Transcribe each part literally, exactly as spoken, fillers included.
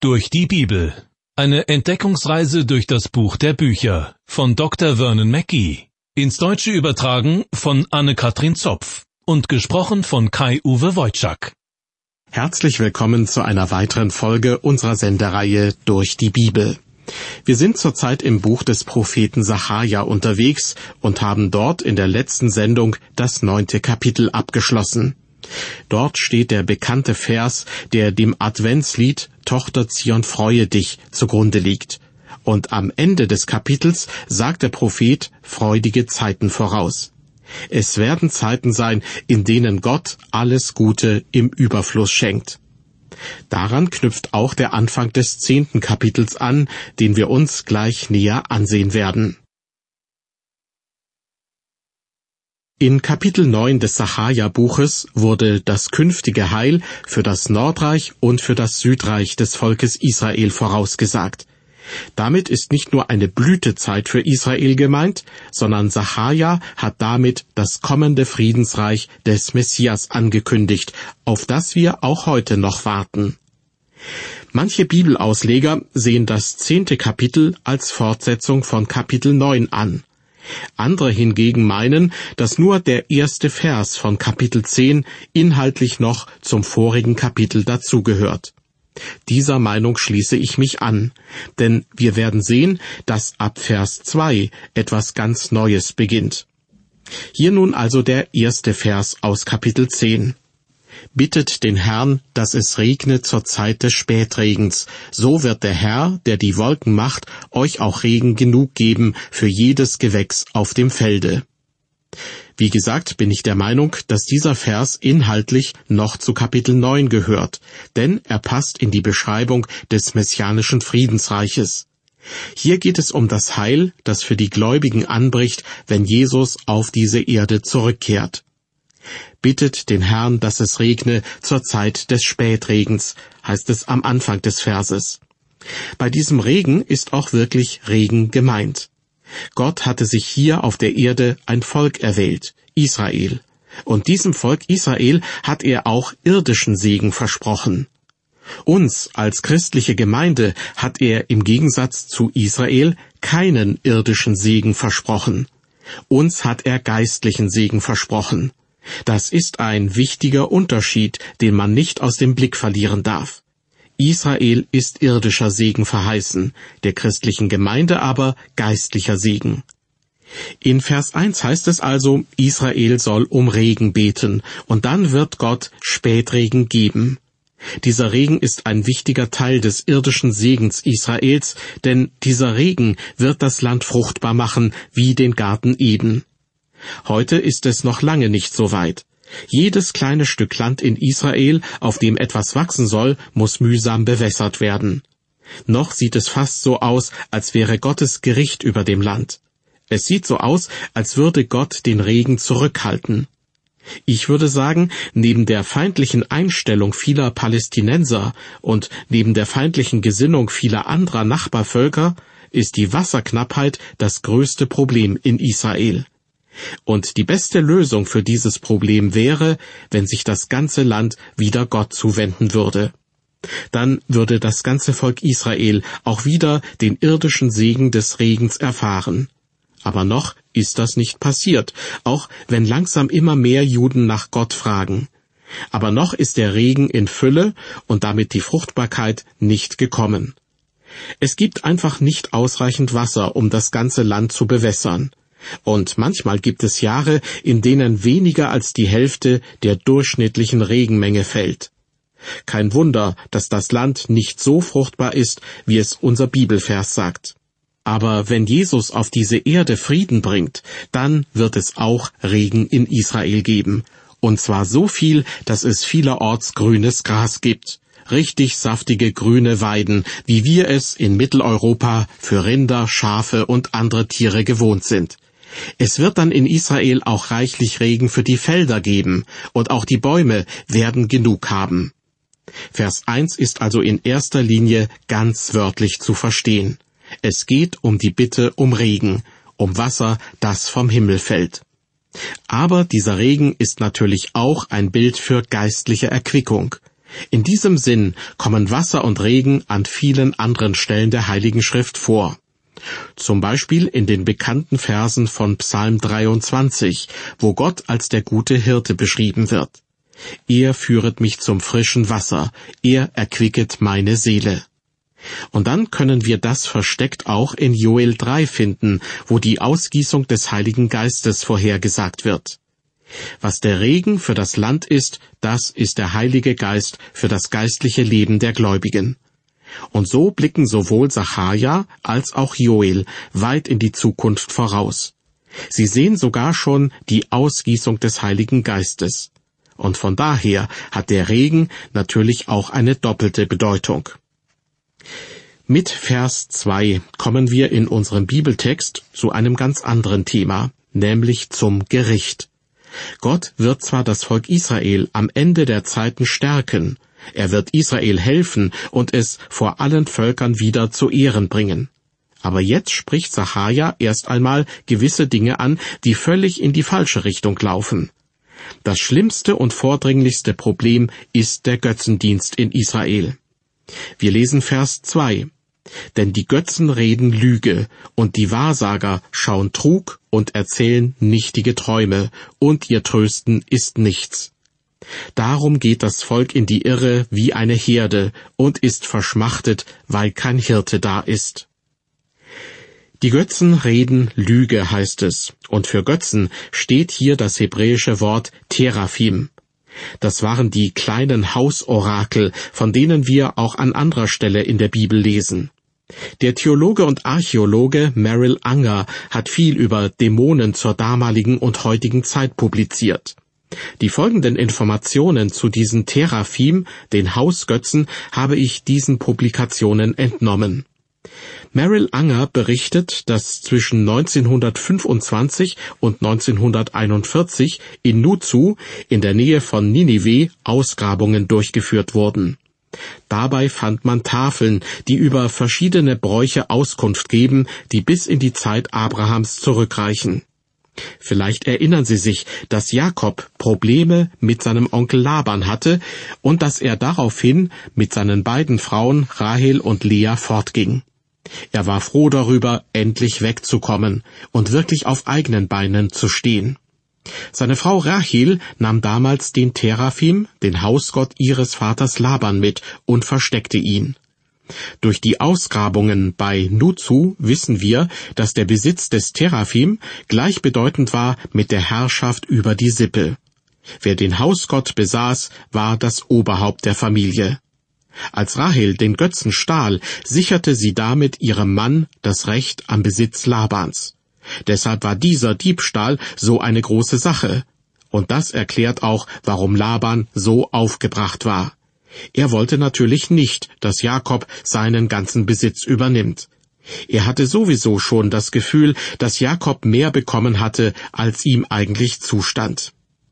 Durch die Bibel. Eine Entdeckungsreise durch das Buch der Bücher von Doktor Vernon Mackey. Ins Deutsche übertragen von Anne-Katrin Zopf und gesprochen von Kai-Uwe Wojczak. Herzlich willkommen zu einer weiteren Folge unserer Sendereihe Durch die Bibel. Wir sind zurzeit im Buch des Propheten Sacharja unterwegs und haben dort in der letzten Sendung das neunte Kapitel abgeschlossen. Dort steht der bekannte Vers, der dem Adventslied »Tochter Zion, freue dich« zugrunde liegt. Und am Ende des Kapitels sagt der Prophet freudige Zeiten voraus. Es werden Zeiten sein, in denen Gott alles Gute im Überfluss schenkt. Daran knüpft auch der Anfang des zehnten Kapitels an, den wir uns gleich näher ansehen werden. In Kapitel neun des Sacharja-Buches wurde das künftige Heil für das Nordreich und für das Südreich des Volkes Israel vorausgesagt. Damit ist nicht nur eine Blütezeit für Israel gemeint, sondern Sacharja hat damit das kommende Friedensreich des Messias angekündigt, auf das wir auch heute noch warten. Manche Bibelausleger sehen das zehnte Kapitel als Fortsetzung von Kapitel neun an. Andere hingegen meinen, dass nur der erste Vers von Kapitel zehn inhaltlich noch zum vorigen Kapitel dazugehört. Dieser Meinung schließe ich mich an, denn wir werden sehen, dass ab Vers zwei etwas ganz Neues beginnt. Hier nun also der erste Vers aus Kapitel zehn. Bittet den Herrn, dass es regne zur Zeit des Spätregens, so wird der Herr, der die Wolken macht, euch auch Regen genug geben für jedes Gewächs auf dem Felde. Wie gesagt, bin ich der Meinung, dass dieser Vers inhaltlich noch zu Kapitel neun gehört, denn er passt in die Beschreibung des messianischen Friedensreiches. Hier geht es um das Heil, das für die Gläubigen anbricht, wenn Jesus auf diese Erde zurückkehrt. Bittet den Herrn, dass es regne zur Zeit des Spätregens, heißt es am Anfang des Verses. Bei diesem Regen ist auch wirklich Regen gemeint. Gott hatte sich hier auf der Erde ein Volk erwählt, Israel. Und diesem Volk Israel hat er auch irdischen Segen versprochen. Uns als christliche Gemeinde hat er im Gegensatz zu Israel keinen irdischen Segen versprochen. Uns hat er geistlichen Segen versprochen. Das ist ein wichtiger Unterschied, den man nicht aus dem Blick verlieren darf. Israel ist irdischer Segen verheißen, der christlichen Gemeinde aber geistlicher Segen. In Vers eins heißt es also, Israel soll um Regen beten, und dann wird Gott Spätregen geben. Dieser Regen ist ein wichtiger Teil des irdischen Segens Israels, denn dieser Regen wird das Land fruchtbar machen wie den Garten Eden. Heute ist es noch lange nicht so weit. Jedes kleine Stück Land in Israel, auf dem etwas wachsen soll, muss mühsam bewässert werden. Noch sieht es fast so aus, als wäre Gottes Gericht über dem Land. Es sieht so aus, als würde Gott den Regen zurückhalten. Ich würde sagen, neben der feindlichen Einstellung vieler Palästinenser und neben der feindlichen Gesinnung vieler anderer Nachbarvölker ist die Wasserknappheit das größte Problem in Israel. Und die beste Lösung für dieses Problem wäre, wenn sich das ganze Land wieder Gott zuwenden würde. Dann würde das ganze Volk Israel auch wieder den irdischen Segen des Regens erfahren. Aber noch ist das nicht passiert, auch wenn langsam immer mehr Juden nach Gott fragen. Aber noch ist der Regen in Fülle und damit die Fruchtbarkeit nicht gekommen. Es gibt einfach nicht ausreichend Wasser, um das ganze Land zu bewässern. Und manchmal gibt es Jahre, in denen weniger als die Hälfte der durchschnittlichen Regenmenge fällt. Kein Wunder, dass das Land nicht so fruchtbar ist, wie es unser Bibelvers sagt. Aber wenn Jesus auf diese Erde Frieden bringt, dann wird es auch Regen in Israel geben. Und zwar so viel, dass es vielerorts grünes Gras gibt. Richtig saftige grüne Weiden, wie wir es in Mitteleuropa für Rinder, Schafe und andere Tiere gewohnt sind. Es wird dann in Israel auch reichlich Regen für die Felder geben, und auch die Bäume werden genug haben. Vers eins ist also in erster Linie ganz wörtlich zu verstehen. Es geht um die Bitte um Regen, um Wasser, das vom Himmel fällt. Aber dieser Regen ist natürlich auch ein Bild für geistliche Erquickung. In diesem Sinn kommen Wasser und Regen an vielen anderen Stellen der Heiligen Schrift vor. Zum Beispiel in den bekannten Versen von Psalm dreiundzwanzig, wo Gott als der gute Hirte beschrieben wird. Er führet mich zum frischen Wasser, er erquicket meine Seele. Und dann können wir das versteckt auch in Joel drei finden, wo die Ausgießung des Heiligen Geistes vorhergesagt wird. Was der Regen für das Land ist, das ist der Heilige Geist für das geistliche Leben der Gläubigen. Und so blicken sowohl Sacharja als auch Joel weit in die Zukunft voraus. Sie sehen sogar schon die Ausgießung des Heiligen Geistes. Und von daher hat der Regen natürlich auch eine doppelte Bedeutung. Mit Vers zwei kommen wir in unserem Bibeltext zu einem ganz anderen Thema, nämlich zum Gericht. Gott wird zwar das Volk Israel am Ende der Zeiten stärken, er wird Israel helfen und es vor allen Völkern wieder zu Ehren bringen. Aber jetzt spricht Sacharja erst einmal gewisse Dinge an, die völlig in die falsche Richtung laufen. Das schlimmste und vordringlichste Problem ist der Götzendienst in Israel. Wir lesen Vers zwei. Denn die Götzen reden Lüge, und die Wahrsager schauen Trug und erzählen nichtige Träume, und ihr Trösten ist nichts. Darum geht das Volk in die Irre wie eine Herde und ist verschmachtet, weil kein Hirte da ist. Die Götzen reden Lüge, heißt es, und für Götzen steht hier das hebräische Wort Teraphim. Das waren die kleinen Hausorakel, von denen wir auch an anderer Stelle in der Bibel lesen. Der Theologe und Archäologe Merrill Unger hat viel über Dämonen zur damaligen und heutigen Zeit publiziert. Die folgenden Informationen zu diesen Teraphim, den Hausgötzen, habe ich diesen Publikationen entnommen. Merrill Unger berichtet, dass zwischen neunzehnhundertfünfundzwanzig und neunzehnhunderteinundvierzig in Nuzu, in der Nähe von Ninive, Ausgrabungen durchgeführt wurden. Dabei fand man Tafeln, die über verschiedene Bräuche Auskunft geben, die bis in die Zeit Abrahams zurückreichen. Vielleicht erinnern Sie sich, dass Jakob Probleme mit seinem Onkel Laban hatte und dass er daraufhin mit seinen beiden Frauen Rahel und Lea fortging. Er war froh darüber, endlich wegzukommen und wirklich auf eigenen Beinen zu stehen. Seine Frau Rahel nahm damals den Teraphim, den Hausgott ihres Vaters Laban, mit und versteckte ihn. Durch die Ausgrabungen bei Nuzu wissen wir, dass der Besitz des Teraphim gleichbedeutend war mit der Herrschaft über die Sippe. Wer den Hausgott besaß, war das Oberhaupt der Familie. Als Rahel den Götzen stahl, sicherte sie damit ihrem Mann das Recht am Besitz Labans. Deshalb war dieser Diebstahl so eine große Sache. Und das erklärt auch, warum Laban so aufgebracht war. Er wollte natürlich nicht, dass Jakob seinen ganzen Besitz übernimmt. Er hatte sowieso schon das Gefühl, dass Jakob mehr bekommen hatte, als ihm eigentlich zustand.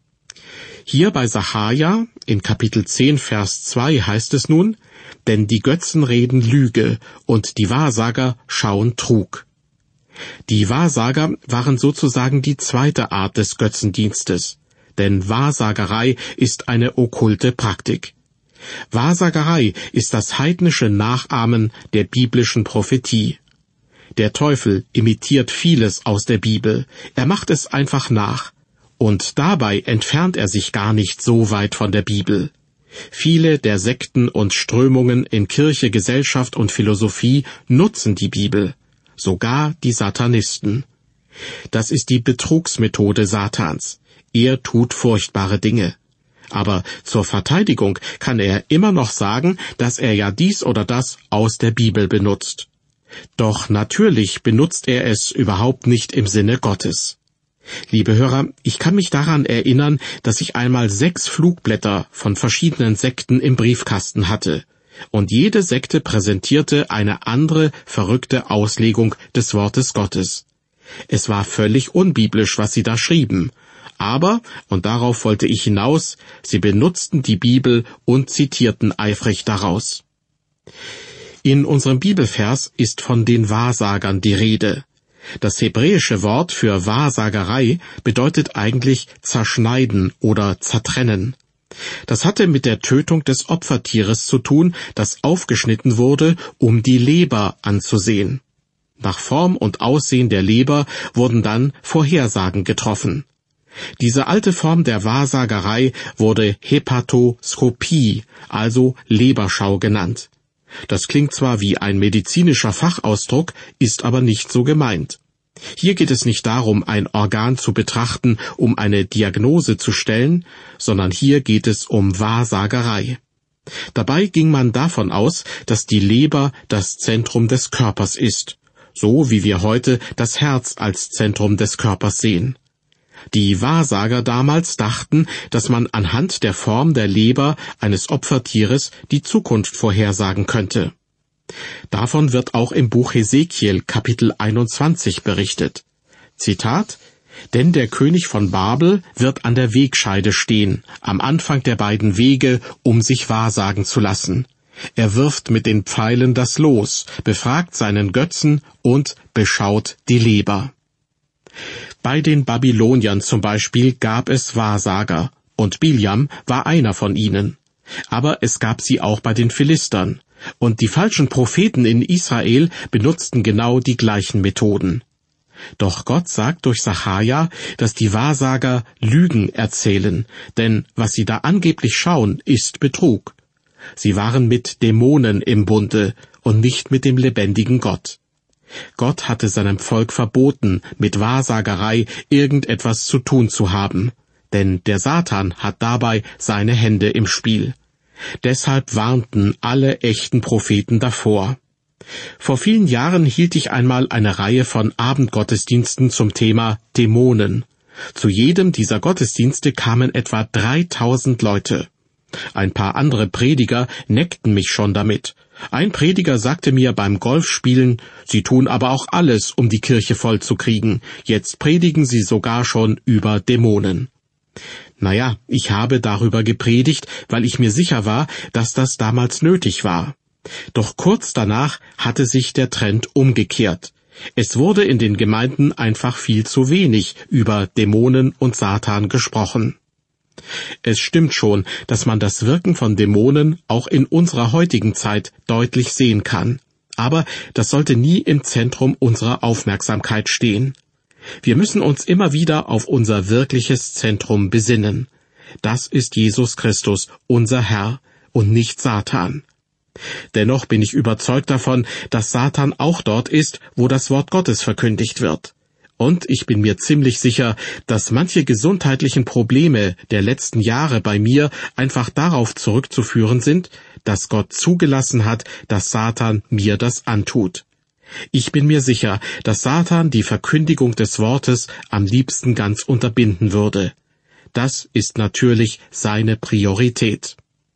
Hier bei Sacharja, in Kapitel zehn, Vers zwei heißt es nun, denn die Götzen reden Lüge und die Wahrsager schauen Trug. Die Wahrsager waren sozusagen die zweite Art des Götzendienstes, denn Wahrsagerei ist eine okkulte Praktik. Wahrsagerei ist das heidnische Nachahmen der biblischen Prophetie. Der Teufel imitiert vieles aus der Bibel, er macht es einfach nach, und dabei entfernt er sich gar nicht so weit von der Bibel. Viele der Sekten und Strömungen in Kirche, Gesellschaft und Philosophie nutzen die Bibel, sogar die Satanisten. Das ist die Betrugsmethode Satans. Er tut furchtbare Dinge. Aber zur Verteidigung kann er immer noch sagen, dass er ja dies oder das aus der Bibel benutzt. Doch natürlich benutzt er es überhaupt nicht im Sinne Gottes. Liebe Hörer, ich kann mich daran erinnern, dass ich einmal sechs Flugblätter von verschiedenen Sekten im Briefkasten hatte. Und jede Sekte präsentierte eine andere, verrückte Auslegung des Wortes Gottes. Es war völlig unbiblisch, was sie da schrieben. Aber, und darauf wollte ich hinaus, sie benutzten die Bibel und zitierten eifrig daraus. In unserem Bibelvers ist von den Wahrsagern die Rede. Das hebräische Wort für Wahrsagerei bedeutet eigentlich zerschneiden oder zertrennen. Das hatte mit der Tötung des Opfertieres zu tun, das aufgeschnitten wurde, um die Leber anzusehen. Nach Form und Aussehen der Leber wurden dann Vorhersagen getroffen. Diese alte Form der Wahrsagerei wurde Hepatoskopie, also Leberschau genannt. Das klingt zwar wie ein medizinischer Fachausdruck, ist aber nicht so gemeint. Hier geht es nicht darum, ein Organ zu betrachten, um eine Diagnose zu stellen, sondern hier geht es um Wahrsagerei. Dabei ging man davon aus, dass die Leber das Zentrum des Körpers ist, so wie wir heute das Herz als Zentrum des Körpers sehen. Die Wahrsager damals dachten, dass man anhand der Form der Leber eines Opfertieres die Zukunft vorhersagen könnte. Davon wird auch im Buch Hesekiel Kapitel einundzwanzig berichtet. Zitat: »Denn der König von Babel wird an der Wegscheide stehen, am Anfang der beiden Wege, um sich wahrsagen zu lassen. Er wirft mit den Pfeilen das Los, befragt seinen Götzen und beschaut die Leber.« Bei den Babyloniern zum Beispiel gab es Wahrsager, und Biljam war einer von ihnen. Aber es gab sie auch bei den Philistern, und die falschen Propheten in Israel benutzten genau die gleichen Methoden. Doch Gott sagt durch Sacharja, dass die Wahrsager Lügen erzählen, denn was sie da angeblich schauen, ist Betrug. Sie waren mit Dämonen im Bunde und nicht mit dem lebendigen Gott. Gott hatte seinem Volk verboten, mit Wahrsagerei irgendetwas zu tun zu haben, denn der Satan hat dabei seine Hände im Spiel. Deshalb warnten alle echten Propheten davor. Vor vielen Jahren hielt ich einmal eine Reihe von Abendgottesdiensten zum Thema Dämonen. Zu jedem dieser Gottesdienste kamen etwa dreitausend Leute. Ein paar andere Prediger neckten mich schon damit. Ein Prediger sagte mir beim Golfspielen, Sie tun aber auch alles, um die Kirche voll zu kriegen. Jetzt predigen Sie sogar schon über Dämonen. Naja, ich habe darüber gepredigt, weil ich mir sicher war, dass das damals nötig war. Doch kurz danach hatte sich der Trend umgekehrt. Es wurde in den Gemeinden einfach viel zu wenig über Dämonen und Satan gesprochen. Es stimmt schon, dass man das Wirken von Dämonen auch in unserer heutigen Zeit deutlich sehen kann. Aber das sollte nie im Zentrum unserer Aufmerksamkeit stehen. Wir müssen uns immer wieder auf unser wirkliches Zentrum besinnen. Das ist Jesus Christus, unser Herr, und nicht Satan. Dennoch bin ich überzeugt davon, dass Satan auch dort ist, wo das Wort Gottes verkündigt wird. Und ich bin mir ziemlich sicher, dass manche gesundheitlichen Probleme der letzten Jahre bei mir einfach darauf zurückzuführen sind, dass Gott zugelassen hat, dass Satan mir das antut. Ich bin mir sicher, dass Satan die Verkündigung des Wortes am liebsten ganz unterbinden würde. Das ist natürlich seine Priorität.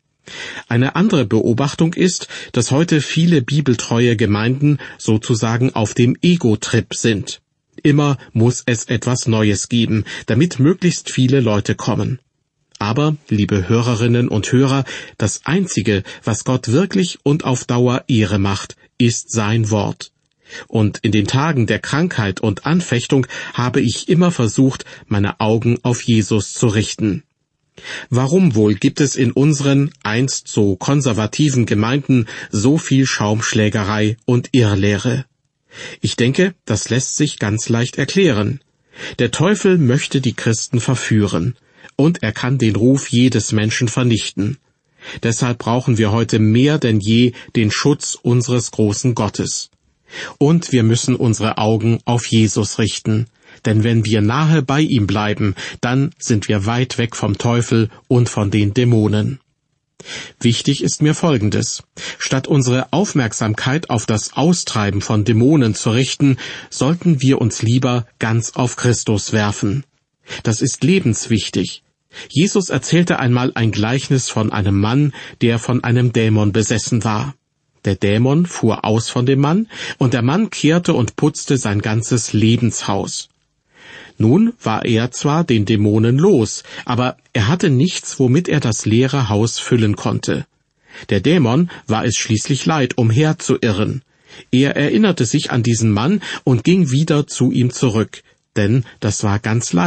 Eine andere Beobachtung ist, dass heute viele bibeltreue Gemeinden sozusagen auf dem Ego-Trip sind. Immer muss es etwas Neues geben, damit möglichst viele Leute kommen. Aber, liebe Hörerinnen und Hörer, das Einzige, was Gott wirklich und auf Dauer Ehre macht, ist sein Wort. Und in den Tagen der Krankheit und Anfechtung habe ich immer versucht, meine Augen auf Jesus zu richten. Warum wohl gibt es in unseren einst so konservativen Gemeinden so viel Schaumschlägerei und Irrlehre? Ich denke, das lässt sich ganz leicht erklären. Der Teufel möchte die Christen verführen, und er kann den Ruf jedes Menschen vernichten. Deshalb brauchen wir heute mehr denn je den Schutz unseres großen Gottes. Und wir müssen unsere Augen auf Jesus richten, denn wenn wir nahe bei ihm bleiben, dann sind wir weit weg vom Teufel und von den Dämonen. Wichtig ist mir Folgendes: Statt unsere Aufmerksamkeit auf das Austreiben von Dämonen zu richten, sollten wir uns lieber ganz auf Christus werfen. Das ist lebenswichtig. Jesus erzählte einmal ein Gleichnis von einem Mann, der von einem Dämon besessen war. Der Dämon fuhr aus von dem Mann, und der Mann kehrte und putzte sein ganzes Lebenshaus. Nun war er zwar den Dämonen los, aber er hatte nichts, womit er das leere Haus füllen konnte. Der Dämon war es schließlich leid, umherzuirren. Er erinnerte sich an diesen Mann und ging wieder zu ihm zurück, denn das war ganz leicht.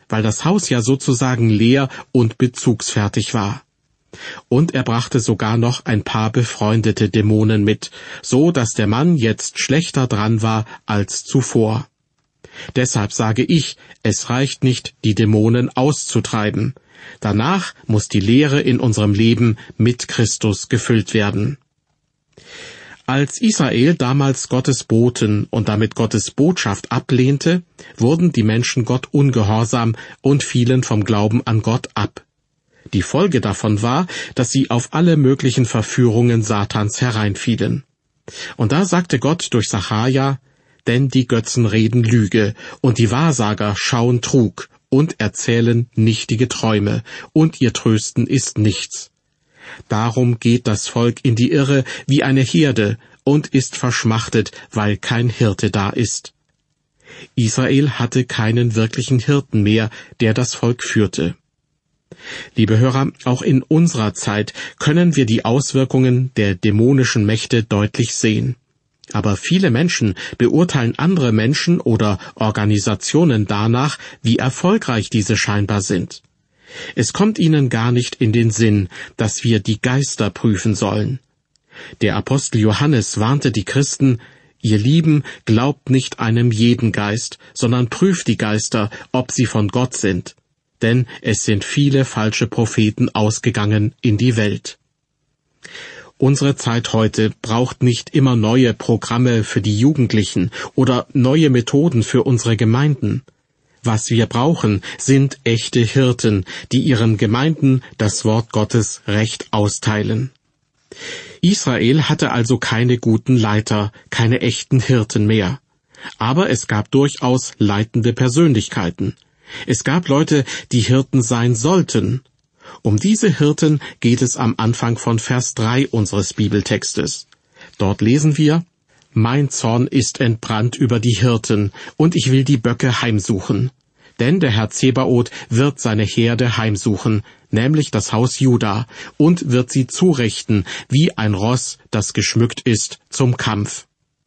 weil das Haus ja sozusagen leer und bezugsfertig war. Und er brachte sogar noch ein paar befreundete Dämonen mit, so dass der Mann jetzt schlechter dran war als zuvor. Deshalb sage ich, es reicht nicht, die Dämonen auszutreiben. Danach muss die Lehre in unserem Leben mit Christus gefüllt werden. Als Israel damals Gottes Boten und damit Gottes Botschaft ablehnte, wurden die Menschen Gott ungehorsam und fielen vom Glauben an Gott ab. Die Folge davon war, dass sie auf alle möglichen Verführungen Satans hereinfielen. Und da sagte Gott durch Sacharja, denn die Götzen reden Lüge, und die Wahrsager schauen Trug und erzählen nichtige Träume, und ihr Trösten ist nichts. Darum geht das Volk in die Irre wie eine Herde und ist verschmachtet, weil kein Hirte da ist. Israel hatte keinen wirklichen Hirten mehr, der das Volk führte. Liebe Hörer, auch in unserer Zeit können wir die Auswirkungen der dämonischen Mächte deutlich sehen. Aber viele Menschen beurteilen andere Menschen oder Organisationen danach, wie erfolgreich diese scheinbar sind. Es kommt ihnen gar nicht in den Sinn, dass wir die Geister prüfen sollen. Der Apostel Johannes warnte die Christen, ihr Lieben, glaubt nicht einem jeden Geist, sondern prüft die Geister, ob sie von Gott sind. Denn es sind viele falsche Propheten ausgegangen in die Welt. Unsere Zeit heute braucht nicht immer neue Programme für die Jugendlichen oder neue Methoden für unsere Gemeinden. Was wir brauchen, sind echte Hirten, die ihren Gemeinden das Wort Gottes recht austeilen. Israel hatte also keine guten Leiter, keine echten Hirten mehr. Aber es gab durchaus leitende Persönlichkeiten. Es gab Leute, die Hirten sein sollten. Um diese Hirten geht es am Anfang von Vers drei unseres Bibeltextes. Dort lesen wir, »Mein Zorn ist entbrannt über die Hirten, und ich will die Böcke heimsuchen. Denn der Herr Zebaoth wird seine Herde heimsuchen, nämlich das Haus Juda, und wird sie zurechten, wie ein Ross, das geschmückt ist, zum Kampf.«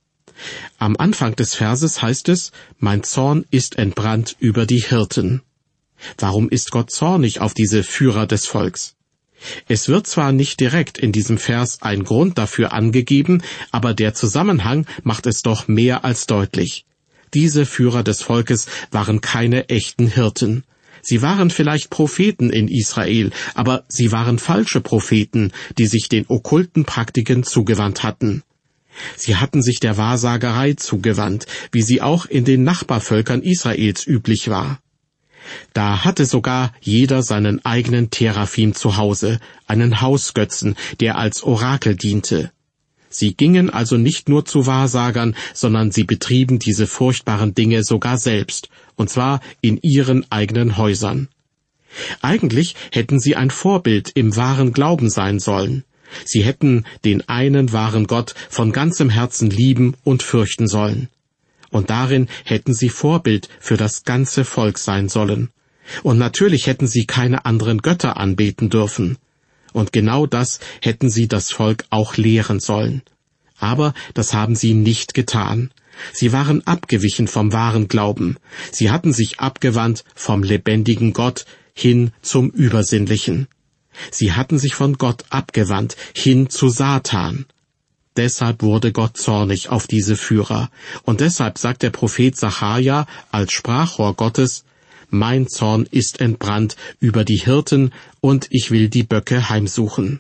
Am Anfang des Verses heißt es, »Mein Zorn ist entbrannt über die Hirten.« Warum ist Gott zornig auf diese Führer des Volks? Es wird zwar nicht direkt in diesem Vers ein Grund dafür angegeben, aber der Zusammenhang macht es doch mehr als deutlich. Diese Führer des Volkes waren keine echten Hirten. Sie waren vielleicht Propheten in Israel, aber sie waren falsche Propheten, die sich den okkulten Praktiken zugewandt hatten. Sie hatten sich der Wahrsagerei zugewandt, wie sie auch in den Nachbarvölkern Israels üblich war. Da hatte sogar jeder seinen eigenen Teraphim zu Hause, einen Hausgötzen, der als Orakel diente. Sie gingen also nicht nur zu Wahrsagern, sondern sie betrieben diese furchtbaren Dinge sogar selbst, und zwar in ihren eigenen Häusern. Eigentlich hätten sie ein Vorbild im wahren Glauben sein sollen. Sie hätten den einen wahren Gott von ganzem Herzen lieben und fürchten sollen. Und darin hätten sie Vorbild für das ganze Volk sein sollen. Und natürlich hätten sie keine anderen Götter anbeten dürfen. Und genau das hätten sie das Volk auch lehren sollen. Aber das haben sie nicht getan. Sie waren abgewichen vom wahren Glauben. Sie hatten sich abgewandt vom lebendigen Gott hin zum Übersinnlichen. Sie hatten sich von Gott abgewandt hin zu Satan. Deshalb wurde Gott zornig auf diese Führer. Und deshalb sagt der Prophet Sacharja als Sprachrohr Gottes, »Mein Zorn ist entbrannt über die Hirten, und ich will die Böcke heimsuchen.«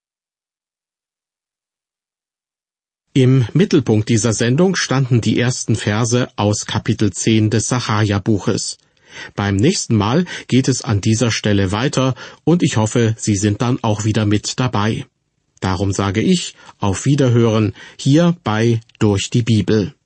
Im Mittelpunkt dieser Sendung standen die ersten Verse aus Kapitel zehn des Sacharja-Buches. Beim nächsten Mal geht es an dieser Stelle weiter, und ich hoffe, Sie sind dann auch wieder mit dabei. Darum sage ich, auf Wiederhören, hier bei Durch die Bibel.